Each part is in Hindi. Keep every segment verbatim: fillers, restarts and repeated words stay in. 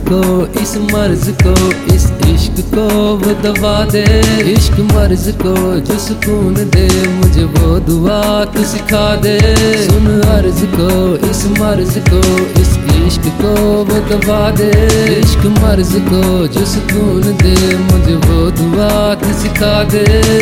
को, इस मर्ज को, इस इश्क को वो दबा दे। इश्क मर्ज को जो सुकून दे, मुझे वो दुआ तू सिखा दे। सुन अर्ज को, इस मर्ज को, इस इश्क को वो दबा दे। इश्क मर्ज को जो सुकून दे, मुझे वो दुआ तू सिखा दे।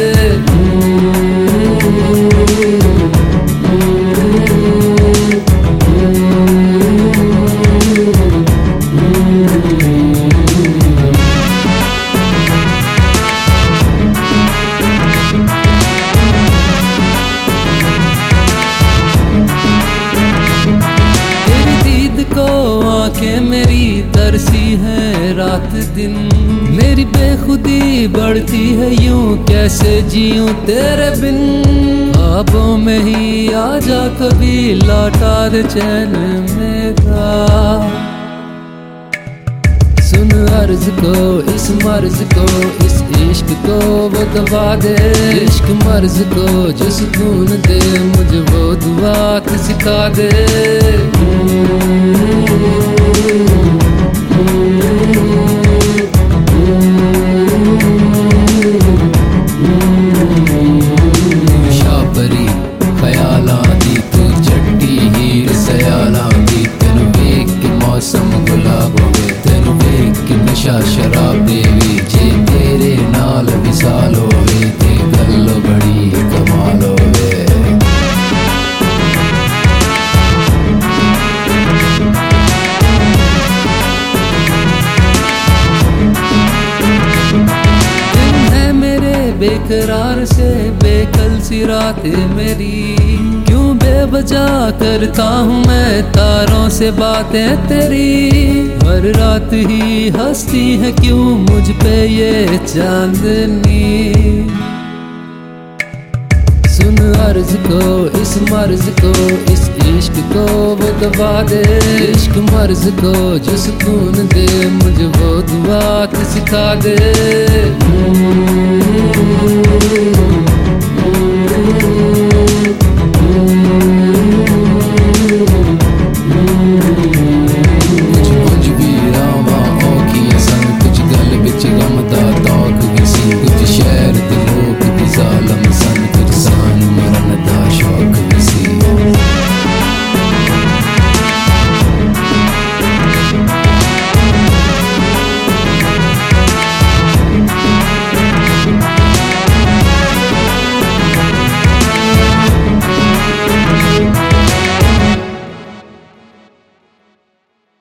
आंखें मेरी तरसी है रात दिन, मेरी बेखुदी बढ़ती है यूं कैसे जीऊं तेरे बिन। ख्वाबों में ही आजा कभी लौटा दे चैन मेरा। सुन अर्ज को, इस मर्ज को, इस इश्क को वो दबा दे। इश्क मर्ज को जो सुकून दे, मुझे वो दुआ तू सिखा दे। शाबरी ख्यालां दी तू जट्टी हीर सयालां दी, तेनू वेख के मौसम गुलाब होवे, तेनू वेख के नशा शराब देवी। जे तेरे नाल विसाल होवे ते गल बड़ी कमाल होवे। बेकरार से बेकल सी रातें मेरी, क्यों बेवजह करता हूँ मैं तारों से बातें तेरी। हर रात ही हंसती है क्यों मुझ पे ये चांदनी। सुन अर्ज को, इस मर्ज को, इस इश्क को वो दबा दे। इश्क मर्ज को जो सुकून दे, मुझे वो दुआ तू सिखा दे।